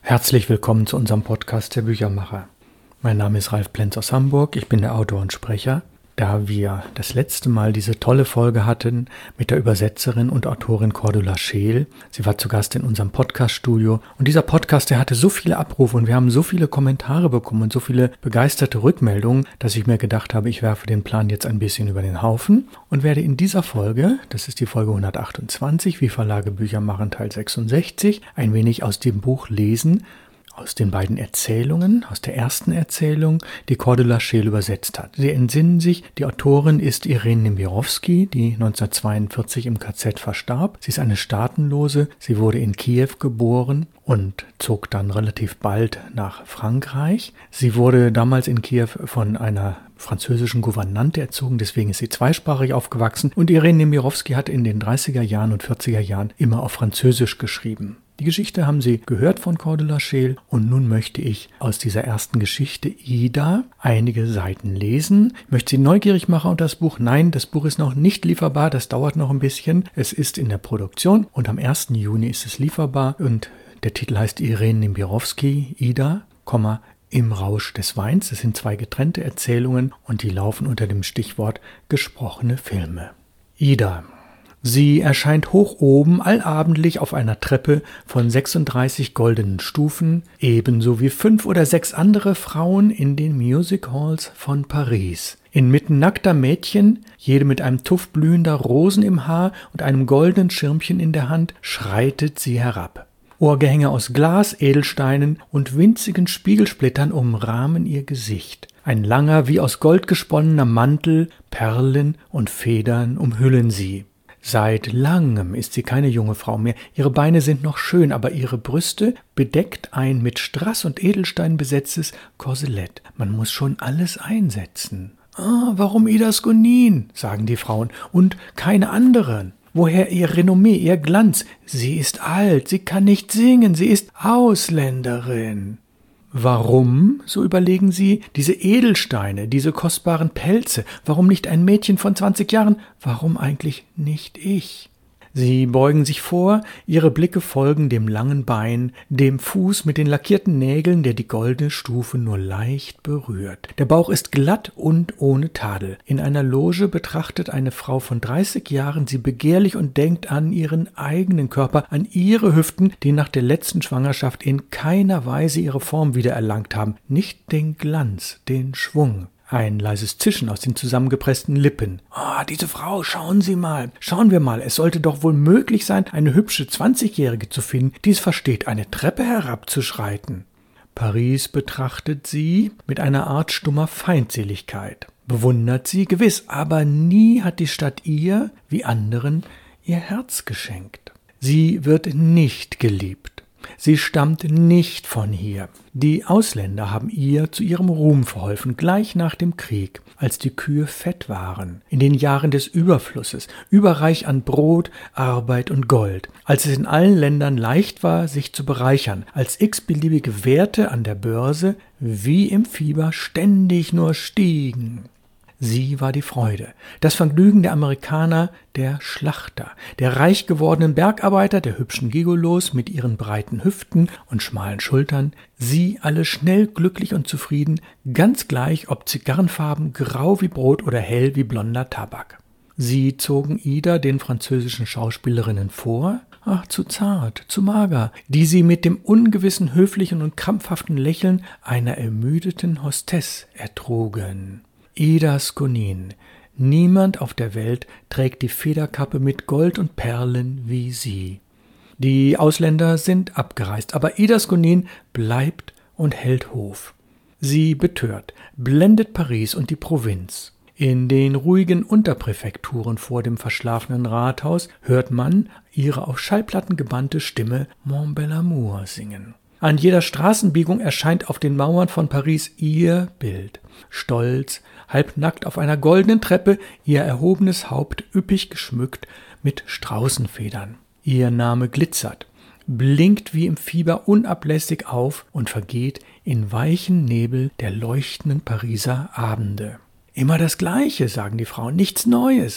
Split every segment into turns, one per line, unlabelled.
Herzlich willkommen zu unserem Podcast der Büchermacher. Mein Name ist Ralf Plenz aus Hamburg, ich bin der Autor und Sprecher. Da wir das letzte Mal diese tolle Folge hatten mit der Übersetzerin und Autorin Cordula Scheel, sie war zu Gast in unserem Podcaststudio und dieser Podcast, der hatte so viele Abrufe und wir haben so viele Kommentare bekommen und so viele begeisterte Rückmeldungen, dass ich mir gedacht habe, ich werfe den Plan jetzt ein bisschen über den Haufen und werde in dieser Folge, das ist die Folge 128, wie Verlage Bücher machen, Teil 66, ein wenig aus dem Buch lesen, aus den beiden Erzählungen, aus der ersten Erzählung, die Cordula Scheel übersetzt hat. Sie entsinnen sich, die Autorin ist Irene Nemirovsky, die 1942 im KZ verstarb. Sie ist eine Staatenlose, sie wurde in Kiew geboren und zog dann relativ bald nach Frankreich. Sie wurde damals in Kiew von einer französischen Gouvernante erzogen, deswegen ist sie zweisprachig aufgewachsen und Irene Nemirovsky hat in den 30er Jahren und 40er Jahren immer auf Französisch geschrieben. Die Geschichte haben Sie gehört von Cordula Scheel und nun möchte ich aus dieser ersten Geschichte Ida einige Seiten lesen. Ich möchte Sie neugierig machen auf das Buch. Nein, das Buch ist noch nicht lieferbar, das dauert noch ein bisschen. Es ist in der Produktion und am 1. Juni ist es lieferbar und der Titel heißt Irene Nemirovsky, Ida, im Rausch des Weins. Es sind 2 getrennte Erzählungen und die laufen unter dem Stichwort gesprochene Filme. Ida. Sie erscheint hoch oben allabendlich auf einer Treppe von 36 goldenen Stufen, ebenso wie 5 oder 6 andere Frauen in den Music Halls von Paris. Inmitten nackter Mädchen, jede mit einem Tuft blühender Rosen im Haar und einem goldenen Schirmchen in der Hand, schreitet sie herab. Ohrgehänge aus Glas, Edelsteinen und winzigen Spiegelsplittern umrahmen ihr Gesicht. Ein langer, wie aus Gold gesponnener Mantel, Perlen und Federn umhüllen sie. Seit langem ist sie keine junge Frau mehr. Ihre Beine sind noch schön, aber ihre Brüste bedeckt ein mit Strass und Edelstein besetztes Korselett. Man muss schon alles einsetzen. Warum Ida Skonin, sagen die Frauen, und keine anderen? Woher ihr Renommee, ihr Glanz? Sie ist alt, sie kann nicht singen, sie ist Ausländerin. Warum, so überlegen sie, diese Edelsteine, diese kostbaren Pelze? Warum nicht ein Mädchen von 20 Jahren? Warum eigentlich nicht ich? Sie beugen sich vor, ihre Blicke folgen dem langen Bein, dem Fuß mit den lackierten Nägeln, der die goldene Stufe nur leicht berührt. Der Bauch ist glatt und ohne Tadel. In einer Loge betrachtet eine Frau von 30 Jahren sie begehrlich und denkt an ihren eigenen Körper, an ihre Hüften, die nach der letzten Schwangerschaft in keiner Weise ihre Form wiedererlangt haben, nicht den Glanz, den Schwung. Ein leises Zischen aus den zusammengepressten Lippen. Diese Frau, schauen wir mal, es sollte doch wohl möglich sein, eine hübsche 20-Jährige zu finden, die es versteht, eine Treppe herabzuschreiten. Paris betrachtet sie mit einer Art stummer Feindseligkeit. Bewundert sie, gewiss, aber nie hat die Stadt ihr, wie anderen, ihr Herz geschenkt. Sie wird nicht geliebt. Sie stammt nicht von hier. Die Ausländer haben ihr zu ihrem Ruhm verholfen, gleich nach dem Krieg, als die Kühe fett waren, in den Jahren des Überflusses, überreich an Brot, Arbeit und Gold, als es in allen Ländern leicht war, sich zu bereichern, als x-beliebige Werte an der Börse wie im Fieber ständig nur stiegen. Sie war die Freude, das Vergnügen der Amerikaner, der Schlachter, der reich gewordenen Bergarbeiter, der hübschen Gigolos mit ihren breiten Hüften und schmalen Schultern, sie alle schnell glücklich und zufrieden, ganz gleich ob zigarrenfarben, grau wie Brot oder hell wie blonder Tabak. Sie zogen Ida den französischen Schauspielerinnen vor, zu zart, zu mager, die sie mit dem ungewissen, höflichen und krampfhaften Lächeln einer ermüdeten Hostess ertrugen. Ida Skonin. Niemand auf der Welt trägt die Federkappe mit Gold und Perlen wie sie. Die Ausländer sind abgereist, aber Ida Skonin bleibt und hält Hof. Sie betört, blendet Paris und die Provinz. In den ruhigen Unterpräfekturen vor dem verschlafenen Rathaus hört man ihre auf Schallplatten gebannte Stimme Mon bel amour singen. An jeder Straßenbiegung erscheint auf den Mauern von Paris ihr Bild. Stolz, halbnackt auf einer goldenen Treppe, ihr erhobenes Haupt üppig geschmückt mit Straußenfedern. Ihr Name glitzert, blinkt wie im Fieber unablässig auf und vergeht in weichen Nebel der leuchtenden Pariser Abende. Immer das Gleiche, sagen die Frauen, nichts Neues.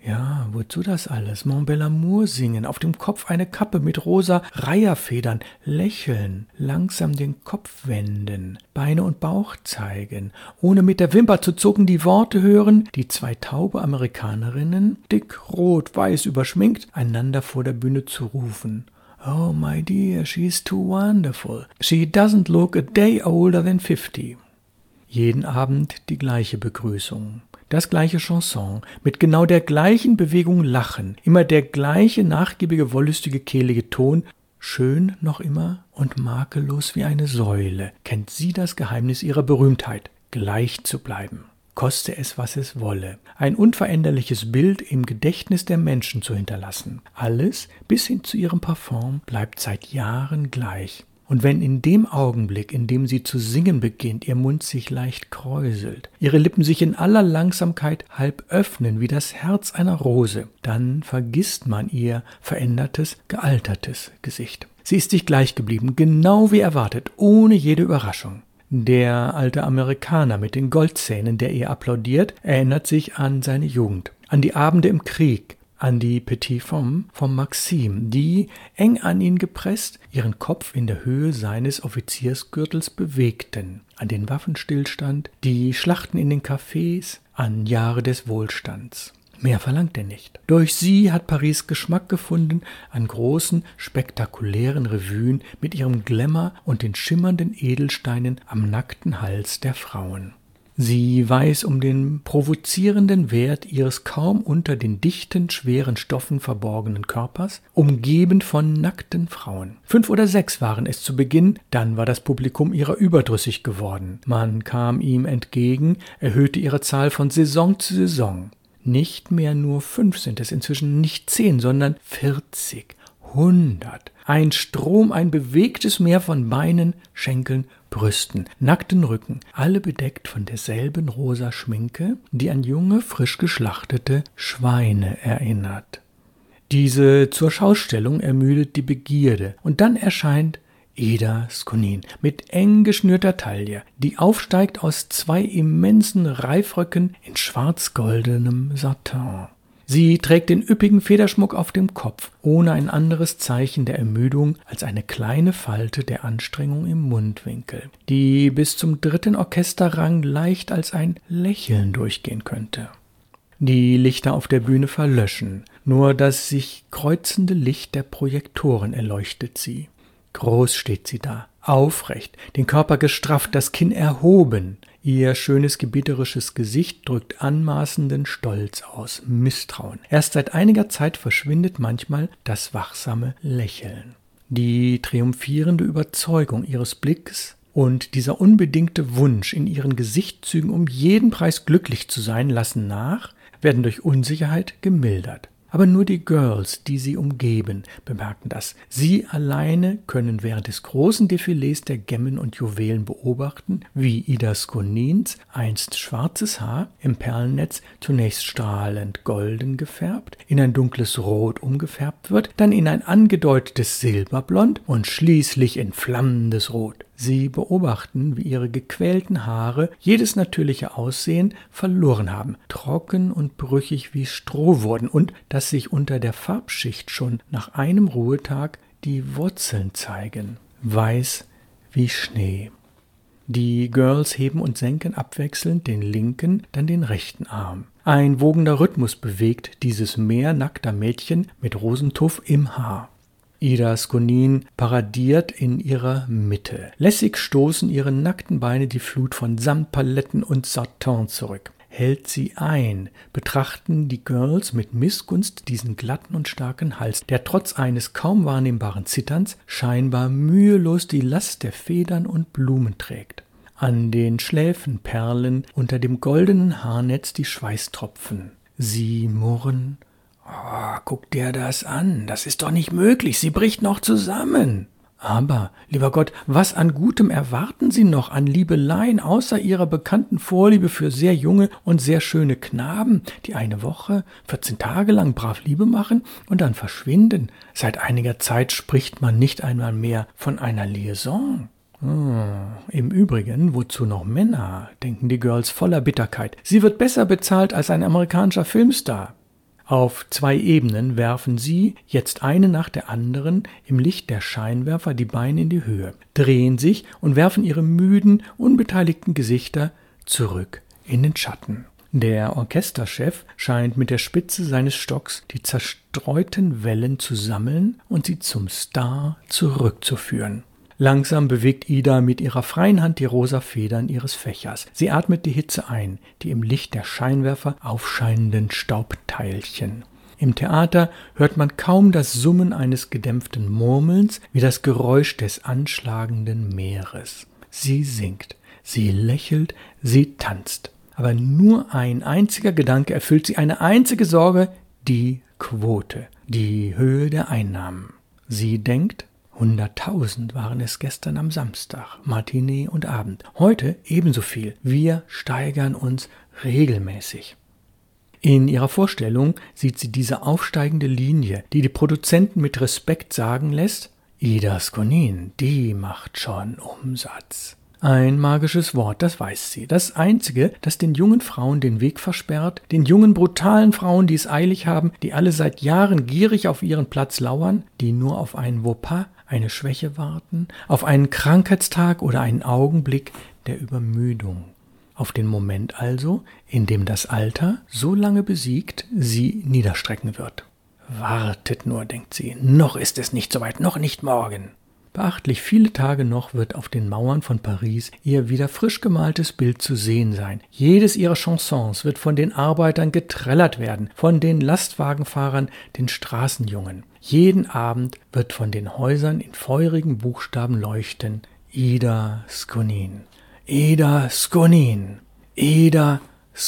Ja, wozu das alles? Mon bel amour singen, auf dem Kopf eine Kappe mit rosa Reiherfedern, lächeln, langsam den Kopf wenden, Beine und Bauch zeigen, ohne mit der Wimper zu zucken, die Worte hören, die zwei taube Amerikanerinnen, dick, rot, weiß überschminkt, einander vor der Bühne zu rufen. Oh, my dear, she's too wonderful. She doesn't look a day older than 50. Jeden Abend die gleiche Begrüßung. Das gleiche Chanson, mit genau der gleichen Bewegung lachen, immer der gleiche nachgiebige, wollüstige, kehlige Ton, schön noch immer und makellos wie eine Säule, kennt sie das Geheimnis ihrer Berühmtheit, gleich zu bleiben, koste es, was es wolle, ein unveränderliches Bild im Gedächtnis der Menschen zu hinterlassen. Alles, bis hin zu ihrem Parfum, bleibt seit Jahren gleich. Und wenn in dem Augenblick, in dem sie zu singen beginnt, ihr Mund sich leicht kräuselt, ihre Lippen sich in aller Langsamkeit halb öffnen wie das Herz einer Rose, dann vergisst man ihr verändertes, gealtertes Gesicht. Sie ist sich gleich geblieben, genau wie erwartet, ohne jede Überraschung. Der alte Amerikaner mit den Goldzähnen, der ihr applaudiert, erinnert sich an seine Jugend, an die Abende im Krieg, an die Petite Femme von Maxime, die, eng an ihn gepresst, ihren Kopf in der Höhe seines Offiziersgürtels bewegten, an den Waffenstillstand, die Schlachten in den Cafés, an Jahre des Wohlstands. Mehr verlangt er nicht. Durch sie hat Paris Geschmack gefunden an großen, spektakulären Revuen mit ihrem Glamour und den schimmernden Edelsteinen am nackten Hals der Frauen. Sie weiß um den provozierenden Wert ihres kaum unter den dichten, schweren Stoffen verborgenen Körpers, umgeben von nackten Frauen. 5 oder 6 waren es zu Beginn, dann war das Publikum ihrer überdrüssig geworden. Man kam ihm entgegen, erhöhte ihre Zahl von Saison zu Saison. Nicht mehr nur 5 sind es inzwischen, nicht 10, sondern 40, 100. Ein Strom, ein bewegtes Meer von Beinen, Schenkeln, Brüsten, nackten Rücken, alle bedeckt von derselben rosa Schminke, die an junge, frisch geschlachtete Schweine erinnert. Diese zur Schaustellung ermüdet die Begierde, und dann erscheint Ida Skonin mit eng geschnürter Taille, die aufsteigt aus 2 immensen Reifröcken in schwarz-goldenem Satin. Sie trägt den üppigen Federschmuck auf dem Kopf, ohne ein anderes Zeichen der Ermüdung als eine kleine Falte der Anstrengung im Mundwinkel, die bis zum 3. Orchesterrang leicht als ein Lächeln durchgehen könnte. Die Lichter auf der Bühne verlöschen, nur das sich kreuzende Licht der Projektoren erleuchtet sie. Groß steht sie da, aufrecht, den Körper gestrafft, das Kinn erhoben. Ihr schönes gebieterisches Gesicht drückt anmaßenden Stolz aus, Misstrauen. Erst seit einiger Zeit verschwindet manchmal das wachsame Lächeln. Die triumphierende Überzeugung ihres Blicks und dieser unbedingte Wunsch in ihren Gesichtszügen, um jeden Preis glücklich zu sein, lassen nach, werden durch Unsicherheit gemildert. Aber nur die Girls, die sie umgeben, bemerken das. Sie alleine können während des großen Defilés der Gemmen und Juwelen beobachten, wie Ida Skonins einst schwarzes Haar im Perlennetz zunächst strahlend golden gefärbt, in ein dunkles Rot umgefärbt wird, dann in ein angedeutetes Silberblond und schließlich in flammendes Rot. Sie beobachten, wie ihre gequälten Haare jedes natürliche Aussehen verloren haben, trocken und brüchig wie Stroh wurden und dass sich unter der Farbschicht schon nach einem Ruhetag die Wurzeln zeigen, weiß wie Schnee. Die Girls heben und senken abwechselnd den linken, dann den rechten Arm. Ein wogender Rhythmus bewegt dieses Meer nackter Mädchen mit Rosentuff im Haar. Ida Skonin paradiert in ihrer Mitte. Lässig stoßen ihre nackten Beine die Flut von Samtpaletten und Satin zurück. Hält sie ein, betrachten die Girls mit Missgunst diesen glatten und starken Hals, der trotz eines kaum wahrnehmbaren Zitterns scheinbar mühelos die Last der Federn und Blumen trägt. An den Schläfen perlen unter dem goldenen Haarnetz die Schweißtropfen. Sie murren: »Oh, guck dir das an, das ist doch nicht möglich, sie bricht noch zusammen.« Aber, lieber Gott, was an Gutem erwarten Sie noch an Liebeleien, außer Ihrer bekannten Vorliebe für sehr junge und sehr schöne Knaben, die eine Woche, 14 Tage lang brav Liebe machen und dann verschwinden? Seit einiger Zeit spricht man nicht einmal mehr von einer Liaison. Im Übrigen, wozu noch Männer, denken die Girls voller Bitterkeit. Sie wird besser bezahlt als ein amerikanischer Filmstar. Auf 2 Ebenen werfen sie, jetzt eine nach der anderen, im Licht der Scheinwerfer die Beine in die Höhe, drehen sich und werfen ihre müden, unbeteiligten Gesichter zurück in den Schatten. Der Orchesterchef scheint mit der Spitze seines Stocks die zerstreuten Wellen zu sammeln und sie zum Star zurückzuführen. Langsam bewegt Ida mit ihrer freien Hand die rosa Federn ihres Fächers. Sie atmet die Hitze ein, die im Licht der Scheinwerfer aufscheinenden Staubteilchen. Im Theater hört man kaum das Summen eines gedämpften Murmelns wie das Geräusch des anschlagenden Meeres. Sie singt, sie lächelt, sie tanzt. Aber nur ein einziger Gedanke erfüllt sie, eine einzige Sorge, die Quote, die Höhe der Einnahmen. Sie denkt, 100.000 waren es gestern am Samstag, Matinee und Abend. Heute ebenso viel. Wir steigern uns regelmäßig. In ihrer Vorstellung sieht sie diese aufsteigende Linie, die die Produzenten mit Respekt sagen lässt, Ida Skonin, die macht schon Umsatz. Ein magisches Wort, das weiß sie. Das Einzige, das den jungen Frauen den Weg versperrt, den jungen, brutalen Frauen, die es eilig haben, die alle seit Jahren gierig auf ihren Platz lauern, die nur auf einen Fauxpas, eine Schwäche warten, auf einen Krankheitstag oder einen Augenblick der Übermüdung. Auf den Moment also, in dem das Alter, so lange besiegt, sie niederstrecken wird. Wartet nur, denkt sie, noch ist es nicht soweit, noch nicht morgen. Beachtlich viele Tage noch wird auf den Mauern von Paris ihr wieder frisch gemaltes Bild zu sehen sein. Jedes ihrer Chansons wird von den Arbeitern getrellert werden, von den Lastwagenfahrern, den Straßenjungen. Jeden Abend wird von den Häusern in feurigen Buchstaben leuchten: Ida Skonin, Ida Skonin, Ida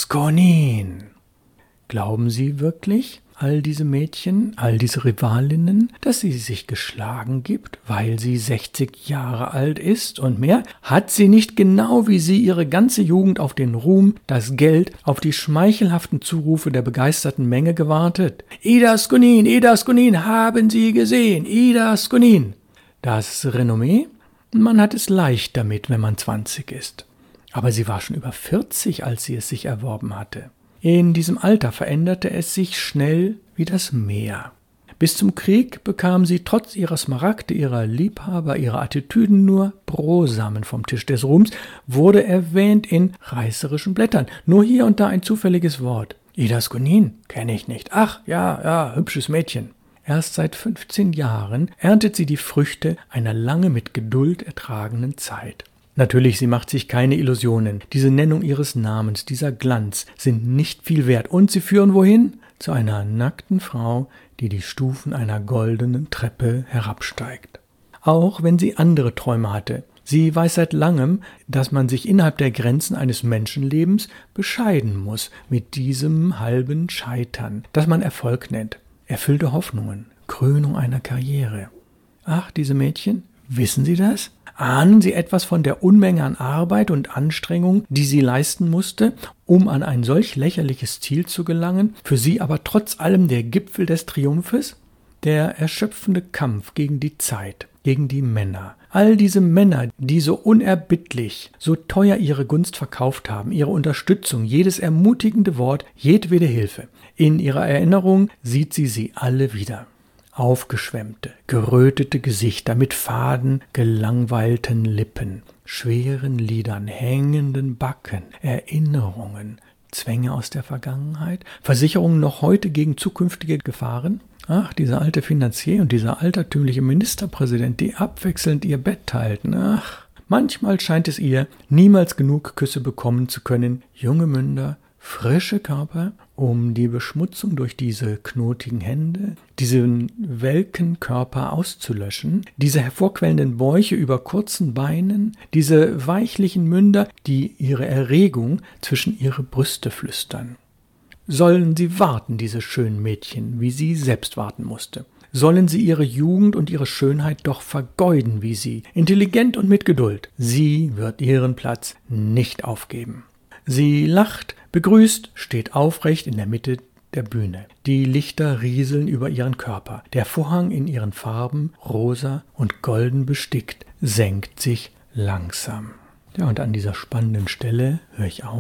Skonin. Glauben Sie wirklich, all diese Mädchen, all diese Rivalinnen, dass sie sich geschlagen gibt, weil sie 60 Jahre alt ist und mehr? Hat sie nicht genau wie sie ihre ganze Jugend auf den Ruhm, das Geld, auf die schmeichelhaften Zurufe der begeisterten Menge gewartet? Ida Skonin, haben Sie gesehen, Ida Skonin. Das Renommee? Man hat es leicht damit, wenn man 20 ist. Aber sie war schon über 40, als sie es sich erworben hatte. In diesem Alter veränderte es sich schnell wie das Meer. Bis zum Krieg bekam sie trotz ihrer Smaragde, ihrer Liebhaber, ihrer Attitüden nur Brosamen vom Tisch des Ruhms, wurde erwähnt in reißerischen Blättern, nur hier und da ein zufälliges Wort. Ida Skonin, kenne ich nicht. Ach, ja, hübsches Mädchen. Erst seit 15 Jahren erntet sie die Früchte einer lange mit Geduld ertragenen Zeit. Natürlich, sie macht sich keine Illusionen. Diese Nennung ihres Namens, dieser Glanz sind nicht viel wert. Und sie führen wohin? Zu einer nackten Frau, die die Stufen einer goldenen Treppe herabsteigt. Auch wenn sie andere Träume hatte. Sie weiß seit langem, dass man sich innerhalb der Grenzen eines Menschenlebens bescheiden muss mit diesem halben Scheitern, das man Erfolg nennt. Erfüllte Hoffnungen, Krönung einer Karriere. Ach, diese Mädchen, wissen Sie das? Ahnen Sie etwas von der Unmenge an Arbeit und Anstrengung, die sie leisten musste, um an ein solch lächerliches Ziel zu gelangen, für sie aber trotz allem der Gipfel des Triumphes? Der erschöpfende Kampf gegen die Zeit, gegen die Männer. All diese Männer, die so unerbittlich, so teuer ihre Gunst verkauft haben, ihre Unterstützung, jedes ermutigende Wort, jedwede Hilfe. In ihrer Erinnerung sieht sie alle wieder. Aufgeschwemmte, gerötete Gesichter mit faden, gelangweilten Lippen, schweren Lidern, hängenden Backen, Erinnerungen, Zwänge aus der Vergangenheit, Versicherungen noch heute gegen zukünftige Gefahren. Ach, dieser alte Finanzier und dieser altertümliche Ministerpräsident, die abwechselnd ihr Bett teilten. Ach, manchmal scheint es ihr, niemals genug Küsse bekommen zu können. Junge Münder, frische Körper, um die Beschmutzung durch diese knotigen Hände, diesen welken Körper auszulöschen, diese hervorquellenden Bäuche über kurzen Beinen, diese weichlichen Münder, die ihre Erregung zwischen ihre Brüste flüstern. Sollen sie warten, diese schönen Mädchen, wie sie selbst warten musste? Sollen sie ihre Jugend und ihre Schönheit doch vergeuden wie sie, intelligent und mit Geduld? Sie wird ihren Platz nicht aufgeben. Sie lacht, begrüßt, steht aufrecht in der Mitte der Bühne. Die Lichter rieseln über ihren Körper. Der Vorhang in ihren Farben, rosa und golden bestickt, senkt sich langsam. Ja, und an dieser spannenden Stelle höre ich auf.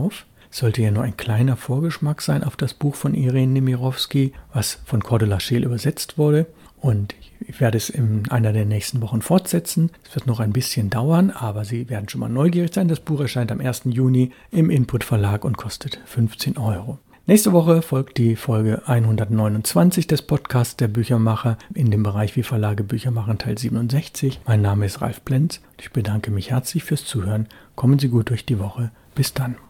sollte ja nur ein kleiner Vorgeschmack sein auf das Buch von Irene Nemirovsky, was von Cordula Scheel übersetzt wurde. Und ich werde es in einer der nächsten Wochen fortsetzen. Es wird noch ein bisschen dauern, aber Sie werden schon mal neugierig sein. Das Buch erscheint am 1. Juni im Input Verlag und kostet 15 €. Nächste Woche folgt die Folge 129 des Podcasts der Büchermacher in dem Bereich Wie Verlage Bücher machen, Teil 67. Mein Name ist Ralf Plenz und ich bedanke mich herzlich fürs Zuhören. Kommen Sie gut durch die Woche. Bis dann.